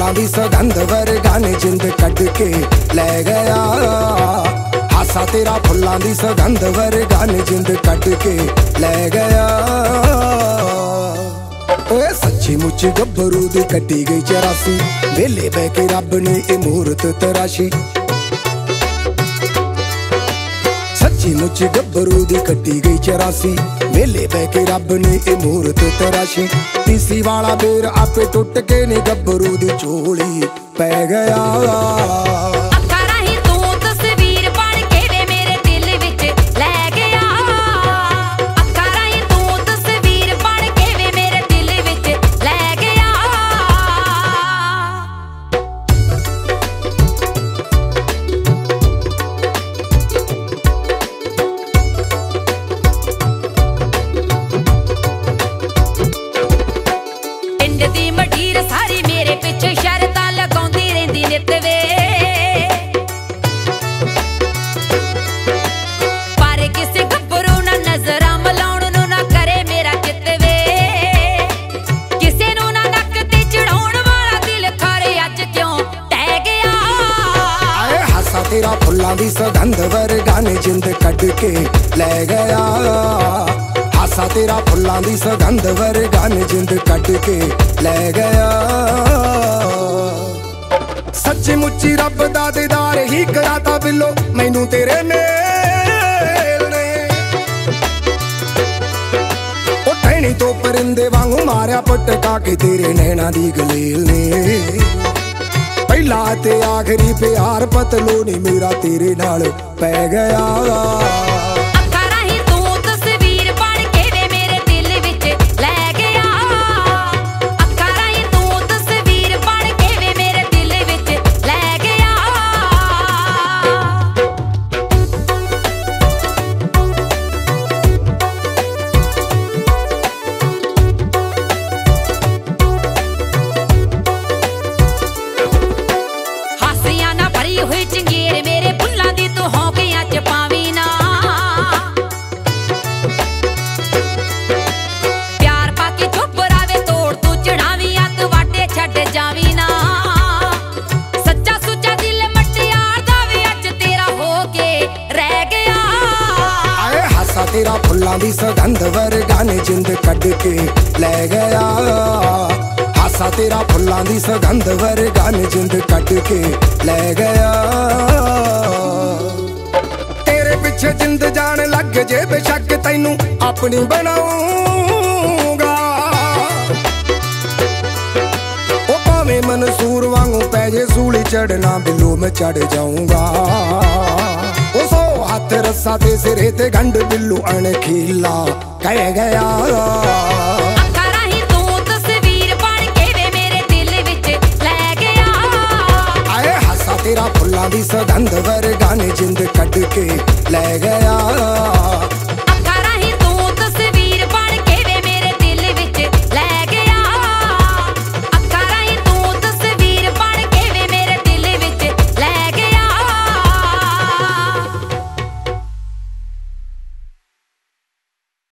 फुल्लां दी सगंध वर्गा ने जिंद कट के लै गया। हासा तेरा फुल्लां दी सगंध वर्गा ने जिंद कट के लै गया। ओए सच्ची मुच्ची गब्बरू दी कट्टी गई 84 वेले बह के रब ने ए मूरत तराशी। सच्ची मुच्ची गब्बरू दी कट्टी गई 84 वेले बह के रब ने ए मूरत तराशी। तीसी वाला बेर आपे टुट के ने गब्बरू दी झोली पै गया। सारी मेरे पिछे शरतां लगाउंदी रहिंदी नित वे, पर किसे गब्बरू ना नजरां मलाउण नूं ना करे मेरा चित वे। किसे नूं ना नक ते चढ़ाउण वाला दिल खारे अज क्यों टह गया। आए हासा तेरा फुल्लां दी सगंध वर्गा ने जिंद कट के लै गया। हासा तेरा फुल्लां दी सगंध वर्गा ने जिंद कट के लै गया। सच्ची मुच्ची रब दा दीदार ही कराता बिलो मैनू तेरे मेल ने। ओ टहनी तो परिंदे वांगू मारिया पटका के तेरे नैना दी गलेल ने। पहला ते आखिरी प्यार पतलो नी मेरा तेरे नाल पै गया। हुई चंगेर मेरे फुल्लां दी तू हौकियां च पावी ना। प्यार पाके चुप रावे तोड़ तू चढ़ावी अत वाटे छड्ड जावी ना। सच्चा सुच्चा दिल मटियार दा वे अज तेरा हो के रह गया। आए हासा तेरा फुल्लां दी सगंध वर्गा ने जिंद कट के लै गया। हासा तेरा फुल्लां दी सगंध वर्गा ने जिंद कट के लै गया। तेरे पिछे जिंद जान लग जे बेशक तैनू अपनी बनाऊंगा। ओ भावें मंसूर वांगू पै जे सूली चढ़ना बिल्लो मैं चढ़ जाऊंगा। ओ 100 हाथ रस्सा ते सिरे ते गंढ बिल्लू अणखीला कह गया। तेरा फुल्लां दी सगंध वर्गा ने जिंद कट के लै गया।